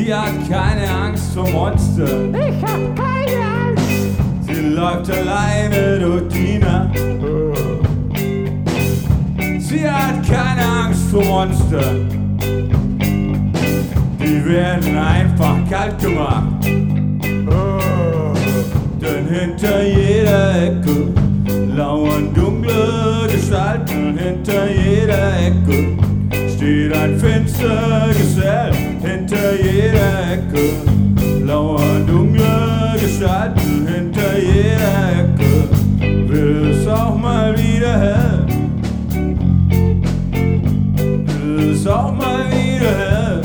Sie hat keine Angst vor Monstern. Ich hab keine Angst. Sie läuft alleine durch die Nacht. Sie hat keine Angst vor Monstern. Die werden einfach kalt gemacht. Denn hinter jeder Ecke lauern dunkle Gestalten. Hinter jeder Ecke steht ein finster Gesell. Hinter jeder Ecke lauern dunkle Gestalten. Hinter jeder Ecke will es auch mal wieder hell. Will es auch mal wieder hell.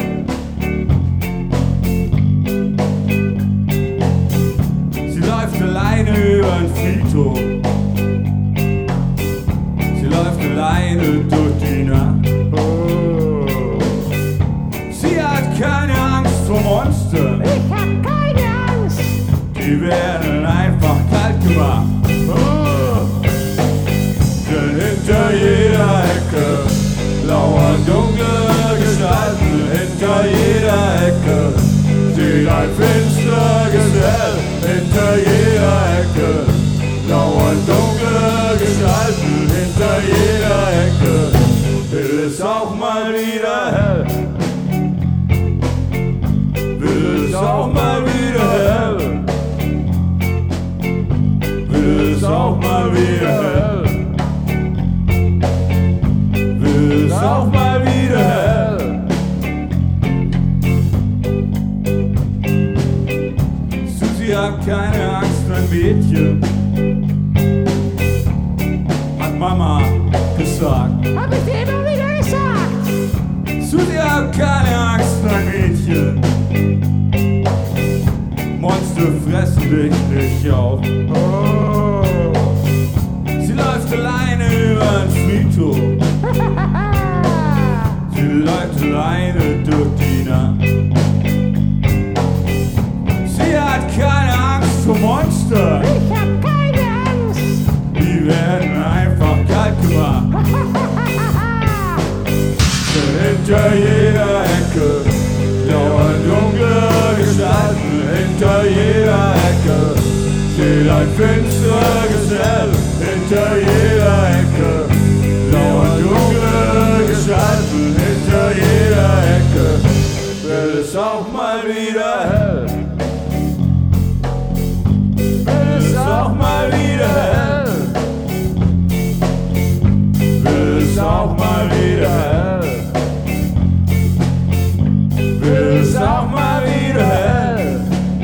Sie läuft alleine über den Friedhof. Sie läuft alleine durch die Nacht. Sie hat keine Angst vor Monstern. Ich hab keine Angst. Die werden einfach kalt gemacht. Denn hinter jeder Ecke lauern dunkle Gestalten. Hinter jeder Ecke steht ein finster Gesell. Hinter jeder Ecke lauern dunkle Gestalten. Hinter jeder Ecke will es auch mal wieder hell. Will es auch mal wieder hell. Will es auch mal wieder hell. Will es auch mal wieder hell. Susi hat keine Angst, ein Mädchen, hat Mama gesagt. Hab ich dir immer wieder gesagt. Susi hat keine Angst, ein Mädchen. Monster fressen dich nicht auf. Sie läuft alleine über den Friedhof. Sie läuft alleine durch die Nacht. Sie hat keine Angst vor Monstern. Ich hab keine Angst. Die werden einfach kalt gemacht. Hinter jeder Ecke lauern dunkle Gestalten. Hinter jeder Ecke steht ein finsterer Gesell. Hinter jeder Ecke lauern dunkle Gestalten. Hinter jeder Ecke wird es auch mal wieder hell. Wird es auch mal wieder hell. Wird es auch mal wieder hell. Will es auch mal wieder hell.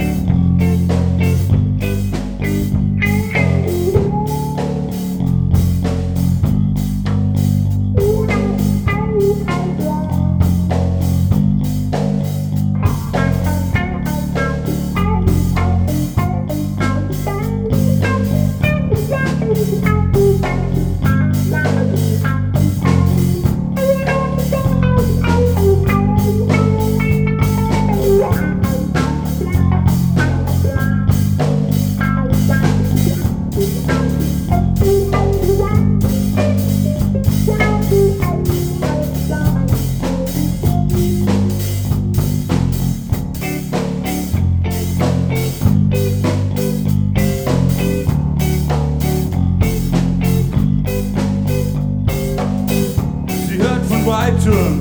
Weitem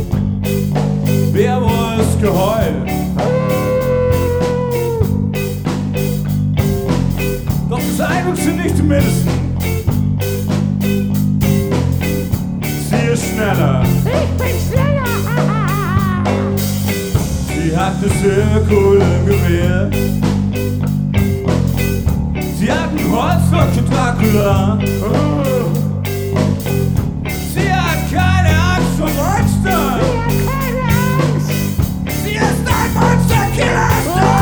Werwolfs Geheul. Doch das ein und sie nicht zu missen. Sie ist schneller. Ich bin schneller. Sie hat eine Zirkel im Gewehr. Sie hat einen Holzrock für Dracula. Sie hat keine Angst vor Monstern. Ich hab keine Angst. Sie ist ein Monsterkiller.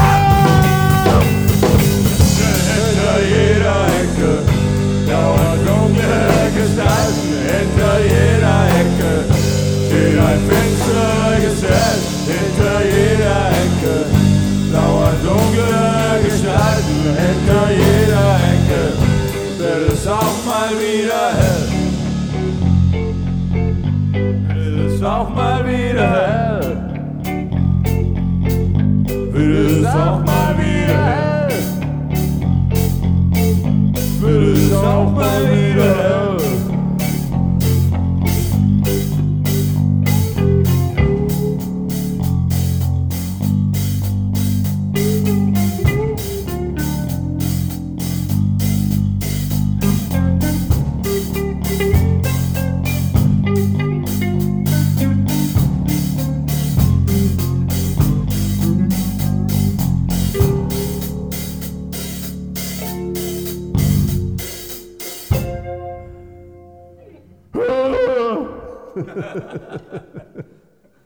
Hinter jeder Ecke lauern dunkle Gestalten. Hinter jeder Ecke steht ein finsterer Gesell. Hinter jeder Ecke lauern dunkle Gestalten. Hinter jeder Ecke wird es auch mal wieder hell. Wird es auch mal wieder hell. auch mal wieder her. Ha ha ha ha.